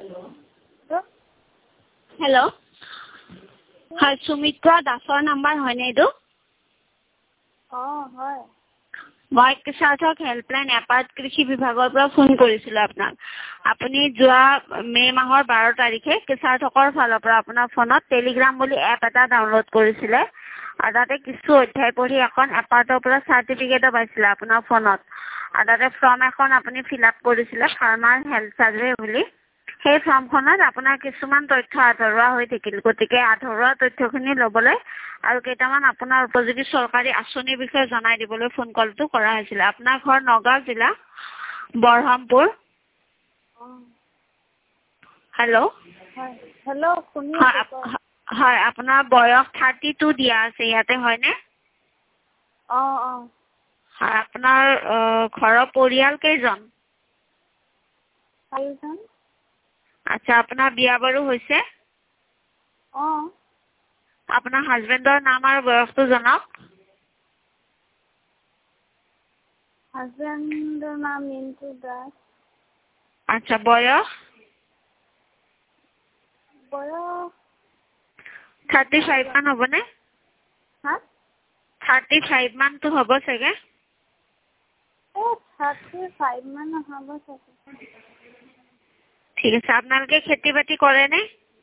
hello' হয় সুমিত্ৰা দাসৰ number হয়নে এইটো হয় মই সাৰ্থক হেল্পলাইন এপাৰ্ট কৃষি বিভাগৰ পৰা ফোন কৰিছিলোঁ আপোনাক আপুনি যোৱা মে' মাহৰ 12 তাৰিখে সাৰ্থকৰ ফালৰ পৰা আপোনাৰ ফোনত টেলিগ্ৰাম বুলি এপ এটা ডাউনলোড কৰিছিলে আৰু তাতে কিছু অধ্যায় পঢ়ি এখন এপাৰ্টৰ পৰা চাৰ্টিফিকেটো পাইছিলে আপোনাৰ ফোনত আৰু তাতে ফৰ্ম এখন আপুনি ফিল আপ কৰিছিলে ফাৰ্মাৰ হেল্থ চাৰ্ভে বুলি সেই ফৰ্মখনত আপোনাৰ কিছুমান তথ্য আধৰুৱা হৈ থাকিল গতিকে আধৰুৱা তথ্যখিনি ল'বলৈ আৰু কেইটামান আপোনাৰ উপযোগী চৰকাৰী আঁচনিৰ বিষয়ে জনাই দিবলৈ ফোন কলটো কৰা হৈছিলে আপোনাৰ ঘৰ নগাঁও জিলা বৰহামপুৰ হেল্ল' হয় আপোনাৰ বয়স 32 দিয়া আছে ইয়াতে হয়নে হয় আপোনাৰ ঘৰৰ পৰিয়াল কেইজন আচ্ছা আপোনাৰ বিয়া বাৰু হৈছে আপোনাৰ হাজবেণ্ডৰ নাম আৰু বয়সটো জনাওক হাজবেণ্ডৰ নাম মিন্টু দাস আচ্ছা বয়স 35 মান হ'বনে 35 মানটো হ'ব চাগে 35 মান হ'ব চাগে ঠিক আছে আপোনালোকে খেতি বাতি কৰেনে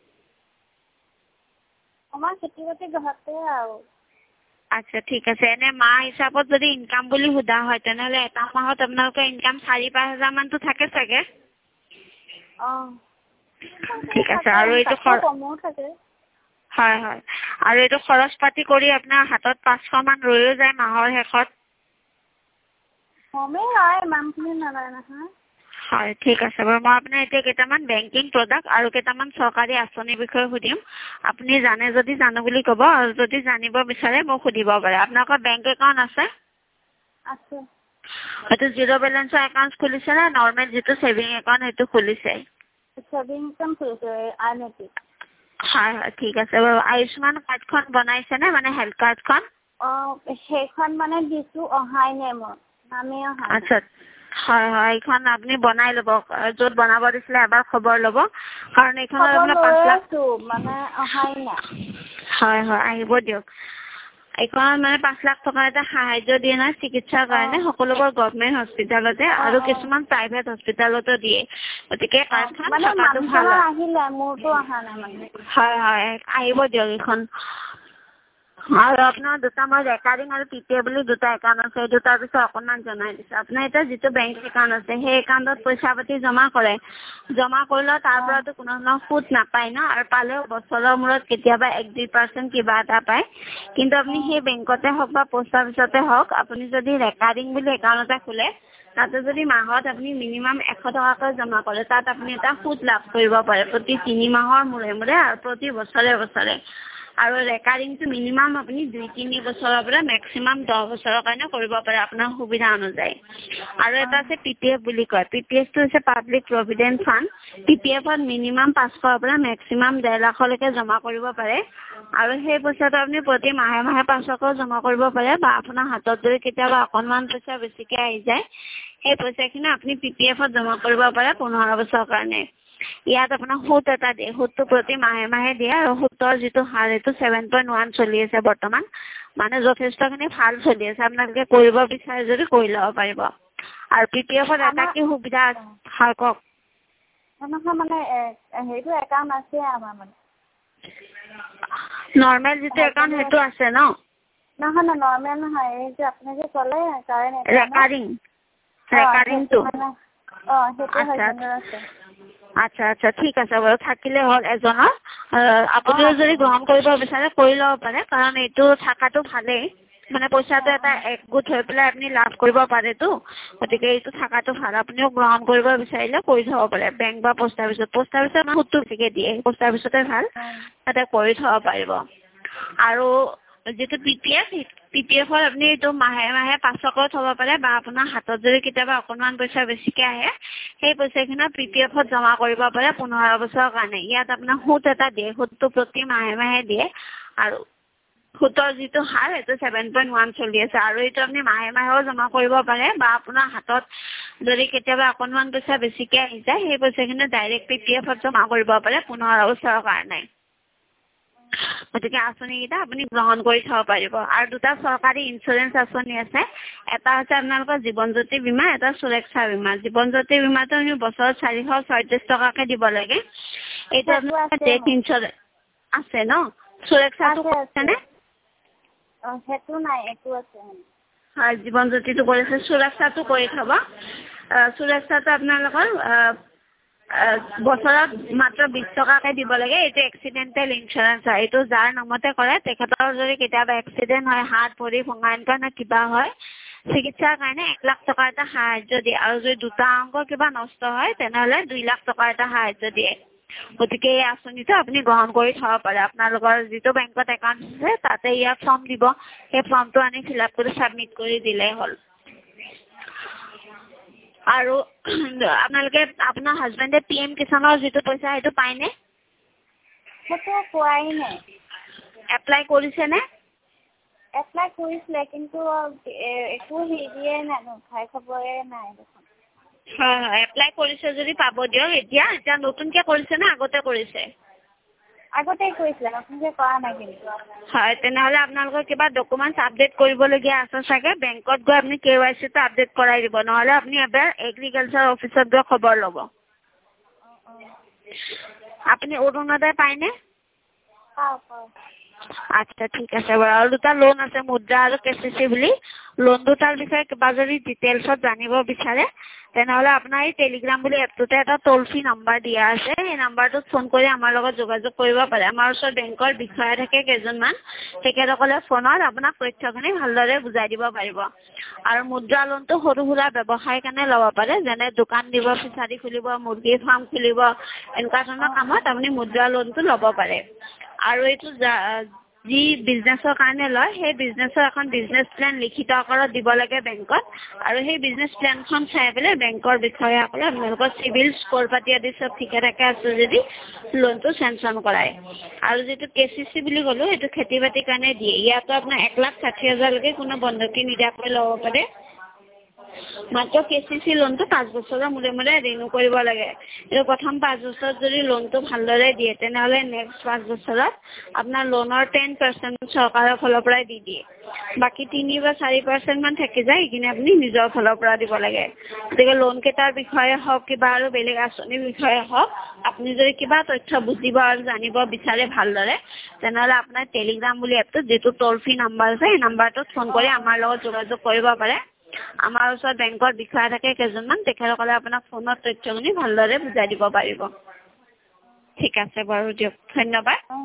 আমাৰ খেতি বাতি ঘৰতে আৰু আচ্ছা ঠিক আছে এনে মাহ হিচাপত যদি ইনকাম বুলি সোধা হয় তেনেহ'লে এটা মাহত আপোনালোকৰ ইনকাম 4-5 হাজাৰ মানটো থাকে চাগে ঠিক আছে আৰু এইটো হয় হয় আৰু এইটো খৰচ পাতি কৰি আপোনাৰ হাতত 500 মান ৰৈও যায় মাহৰ শেষত হয় ঠিক আছে বাৰু মই আপোনাৰ এতিয়া কেইটামান বেংকিং প্ৰডাক্ট আৰু কেইটামান চৰকাৰী আঁচনিৰ বিষয়ে সুধিম আপুনি জানে যদি জানো বুলি ক'ব আৰু যদি জানিব বিচাৰে মোক সুধিব পাৰে আপোনালোকৰ বেংক একাউণ্ট আছে হয়তো জিৰ' বেলেঞ্চৰ একাউণ্ট খুলিছে নে নৰ্মেল যিটো ছেভিং একাউণ্ট সেইটো খুলিছে হয় হয় ঠিক আছে বাৰু আয়ুষ্মান কাৰ্ডখন বনাইছেনে মানে হেল্থ কাৰ্ডখন সেইখন মানে দিছো অহাই নাই মোৰ নামেই অহা আচ্ছা হয় হয় এইখন আপুনি বনাই ল'ব য'ত বনাব দিছিলে এবাৰ খবৰ ল'ব কাৰণ এইখনত আপোনাৰ 5 লাখ মানে অহাই নাই হয় হয় আহিব দিয়ক এইখনত মানে 5 লাখ টকা এটা সাহায্য দিয়ে নহয় চিকিৎসাৰ কাৰণে সকলোবোৰ গভৰ্ণমেণ্ট হস্পিটালতে আৰু কিছুমান প্ৰাইভেট হস্পিটালতো দিয়ে গতিকে কাৰ্ডখন থকাটো ভাল আহিলে মোৰতো অহা নাই মানে হয় হয় আহিব দিয়ক এইখন আৰু আপোনাৰ দুটা মই ৰেকাৰিং আৰু পিপিএ বুলি দুটা একাউণ্ট আছে এই দুটাৰ বিষয়ে অকণমান জনাই দিছোঁ আপোনাৰ এতিয়া যিটো বেংক একাউণ্ট আছে সেই একাউণ্টত পইচা পাতি জমা কৰিলেও তাৰ পৰাতো কোনো ধৰণৰ সুত নাপায় ন আৰু পালেও বছৰৰ মূৰত কেতিয়াবা 1-2% কিবা এটা পায় কিন্তু আপুনি সেই বেংকতে হওক বা পোষ্ট অফিচতে হওক আপুনি যদি ৰেকাৰিং বুলি একাউণ্ট এটা খোলে তাতে যদি মাহত আপুনি মিনিমাম 100 টকাকৈ জমা কৰে তাত আপুনি এটা সুত লাভ কৰিব পাৰে প্ৰতি 3 মাহৰ মূৰে মূৰে আৰু প্ৰতি বছৰে আৰু ৰেকাৰিংটো মিনিমাম আপুনি 2-3 বছৰৰ পৰা মেক্সিমাম 10 বছৰৰ কাৰণে কৰিব পাৰে আপোনাৰ সুবিধা অনুযায়ী আৰু এটা আছে পিপিএফ বুলি কয় পিপিএফটো হৈছে পাব্লিক প্ৰভিডেণ্ট ফাণ্ড পিপিএফত মিনিমাম 500ৰ পৰা মেক্সিমাম 1.5 লাখলৈকে জমা কৰিব পাৰে আৰু সেই পইচাটো আপুনি প্ৰতি মাহে 500কৈ জমা কৰিব পাৰে বা আপোনাৰ হাতত যদি কেতিয়াবা অকণমান পইচা বেছিকৈ আহি যায় সেই পইচাখিনি আপুনি পিপিএফত জমা কৰিব পাৰে 15 বছৰৰ কাৰণে ইয়াত আপোনাৰ সুত এটা দিয়ে সুতটো প্ৰতি মাহে দিয়ে আৰু সুতৰ যিটো হাৰ এইটো 7.1 চলি আছে বৰ্তমান মানে যথেষ্টখিনি ভাল চলি আছে আপোনালোকে কৰিব বিচাৰে যদি কৰি ল'ব পাৰিব আৰু পিপিএফত এটা কি সুবিধা হয় কওক মানে সেইটো একাউণ্ট আছে আমাৰ মানে নৰ্মেল যিটো একাউণ্ট সেইটো আছে ন নহয় নৰ্মেল নহয় এই যে আপুনি যে ক'লে ৰেকাৰিংটো আচ্ছা ঠিক আছে বাৰু থাকিলে হ'ল এজনৰ আপুনিও যদি গ্ৰহণ কৰিব বিচাৰে কৰি ল'ব পাৰে কাৰণ এইটো থকাটো ভালেই মানে পইচাটো এটা একগোট হৈ পেলাই আপুনি লাভ কৰিব পাৰেতো গতিকে এইটো থকাটো ভাল আপুনিও গ্ৰহণ কৰিব বিচাৰিলে কৰি থ'ব পাৰে বেংক বা পোষ্ট অফিচত আমাৰ সুতটো বেছিকৈ দিয়ে পোষ্ট অফিচতে ভাল তাতে কৰি থ'ব পাৰিব আৰু যিটো পিপিএফত আপুনি এইটো মাহে 500কৈ থ'ব পাৰে বা আপোনাৰ হাতত যদি কেতিয়াবা অকণমান পইচা বেছিকৈ আহে সেই পইচাখিনি পিপিএফত জমা কৰিব পাৰে 15 বছৰৰ কাৰণে ইয়াত আপোনাৰ সুত এটা দিয়ে সুতটো প্ৰতি মাহে দিয়ে আৰু সুতৰ যিটো হাৰ সেইটো 7.1 চলি আছে আৰু এইটো আপুনি মাহে মাহেও জমা কৰিব পাৰে বা আপোনাৰ হাতত যদি কেতিয়াবা অকণমান পইচা বেছিকৈ আহি যায় সেই পইচাখিনি ডাইৰেক্ট PPFত জমা কৰিব পাৰে 15 বছৰৰ কাৰণে গতিকে আঁচনিকেইটা আপুনি গ্ৰহণ কৰি থ'ব পাৰিব আৰু দুটা চৰকাৰী ইঞ্চুৰেঞ্চ আঁচনি আছে এটা হৈছে আপোনালোকৰ জীৱন জ্যোতি বীমা এটা সুৰক্ষা বীমা জীৱন জ্যোতি বীমাটো আমি বছৰত 436 টকাকৈ দিব লাগে এইটো আপোনাৰ ডেথ ইঞ্চুৰেঞ্চ আছে ন সুৰক্ষাটো আছেনে সেইটো নাই এইটো আছে হয় জীৱন জ্যোতিটো কৰিছে সুৰক্ষাটো কৰি থ'ব সুৰক্ষাটো আপোনালোকৰ বছৰত মাত্ৰ 20 টকাকৈ দিব লাগে এইটো এক্সিডেণ্টেল ইঞ্চুৰেঞ্চ হয় এইটো যাৰ নামতে কৰে তেখেতৰ যদি কেতিয়াবা এক্সিডেণ্ট হয় হাত ভৰি ভঙা এনেকুৱা নে কিবা হয় চিকিৎসাৰ কাৰণে 1 লাখ টকাৰ এটা সাহায্য দিয়ে আৰু যদি দুটা অংগ কিবা নষ্ট হয় তেনেহ'লে 2 লাখ টকাৰ এটা সাহায্য দিয়ে গতিকে এই আঁচনিটো আপুনি গ্ৰহণ কৰি থ'ব পাৰে আপোনালোকৰ যিটো বেংকত একাউণ্ট আছে তাতে ইয়াৰ ফৰ্ম দিব সেই ফৰ্মটো আনি ফিল আপ কৰি ছাবমিট কৰি দিলেই হ'ল আৰু আপোনালোকে আপোনাৰ হাজবেণ্ডে PM কিষাণৰ যিটো পইচা সেইটো পায়নে সেইটো পোৱাই নাই এপ্লাই কৰিছেনে এপ্লাই কৰিছিলে কিন্তু একো হেৰিয়ে নাই খাই খবৰে নাই দেখোন হয় হয় এপ্লাই কৰিছে যদি পাব দিয়ক এতিয়া নতুনকৈ কৰিছেনে আগতে কৰিছে আগতে কৰিছিলে নতুনকৈ কৰা নাই কিন্তু হয় তেনেহ'লে আপোনালোকৰ কিবা ডকুমেণ্টছ আপডেট কৰিবলগীয়া আছে চাগে বেংকত গৈ আপুনি KYCটো আপডেট কৰাই দিব নহ'লে আপুনি এবাৰ এগ্ৰিকালচাৰ অফিচত গৈ খবৰ ল'ব আপুনি অৰুণোদয় পায়নে পাওঁ আচ্ছা ঠিক আছে বাৰু আৰু দুটা লোন আছে মুদ্ৰা আৰু KCC বুলি লোন দুটাৰ বিষয়ে কিবা যদি ডিটেইলছত জানিব বিচাৰে তেনেহ'লে আপোনাৰ এই টেলিগ্ৰাম বুলি এপটোতে এটা টোল ফ্ৰী নাম্বাৰ দিয়া আছে সেই নাম্বাৰটোত ফোন কৰি আমাৰ লগত যোগাযোগ কৰিব পাৰে আমাৰ ওচৰত বেংকৰ বিষয়া থাকে কেইজনমান তেখেতসকলে ফোনত আপোনাক তথ্যখিনি ভালদৰে বুজাই দিব পাৰিব আৰু মুদ্ৰা লোনটো সৰু সুৰা ব্যৱসায়ৰ কাৰণে ল'ব পাৰে যেনে দোকান দিব ফিচাৰী খুলিব মুৰ্গী ফাৰ্ম খুলিব এনেকুৱা ধৰণৰ কামত আপুনি মুদ্ৰা লোনটো ল'ব পাৰে আৰু এইটো যি বিজনেছৰ কাৰণে লয় সেই বিজনেছৰ এখন বিজনেছ প্লেন লিখিত আকাৰত দিব লাগে বেংকত আৰু সেই বিজনেছ প্লেনখন চাই পেলাই বেংকৰ বিষয়াসকলে আপোনালোকৰ চিভিল স্ক'ৰ পাতি আদি চব ঠিকে থাকে আছে যদি লোনটো চেংচন কৰায় আৰু যিটো KCC বুলি ক'লোঁ সেইটো খেতি বাতিৰ কাৰণে দিয়ে ইয়াতো আপোনাৰ 1,60,000লৈকে কোনো বন্ধকি নিদিয়াকৈ ল'ব পাৰে মাত্ৰ KCC লোনটো 5 বছৰৰ মূৰে মূৰে ৰিনিউ কৰিব লাগে এইটো প্ৰথম 5 বছৰত যদি লোনটো ভালদৰে দিয়ে তেনেহ'লে নেক্সট 5 বছৰত আপোনাৰ লোনৰ 10% চৰকাৰৰ ফালৰ পৰাই দি দিয়ে বাকী 3 বা 4% মান থাকি যায় সেইখিনি আপুনি নিজৰ ফালৰ পৰা দিব লাগে গতিকে লোন কেইটাৰ বিষয়ে হওক কিবা আৰু বেলেগ আঁচনিৰ বিষয়ে হওক আপুনি যদি কিবা তথ্য বুজিব আৰু জানিব বিচাৰে ভালদৰে তেনেহ'লে আপোনাৰ টেলিগ্ৰাম বুলি এপটোত যিটো টোল ফ্ৰী নাম্বাৰ আছে সেই নাম্বাৰটোত ফোন কৰি আমাৰ লগত যোগাযোগ কৰিব পাৰে আমাৰ ওচৰত বেংকৰ বিষয়া থাকে কেইজনমান তেখেতসকলে আপোনাক ফোনত তথ্যখিনি ভালদৰে বুজাই দিব পাৰিব ঠিক আছে বাৰু দিয়ক ধন্যবাদ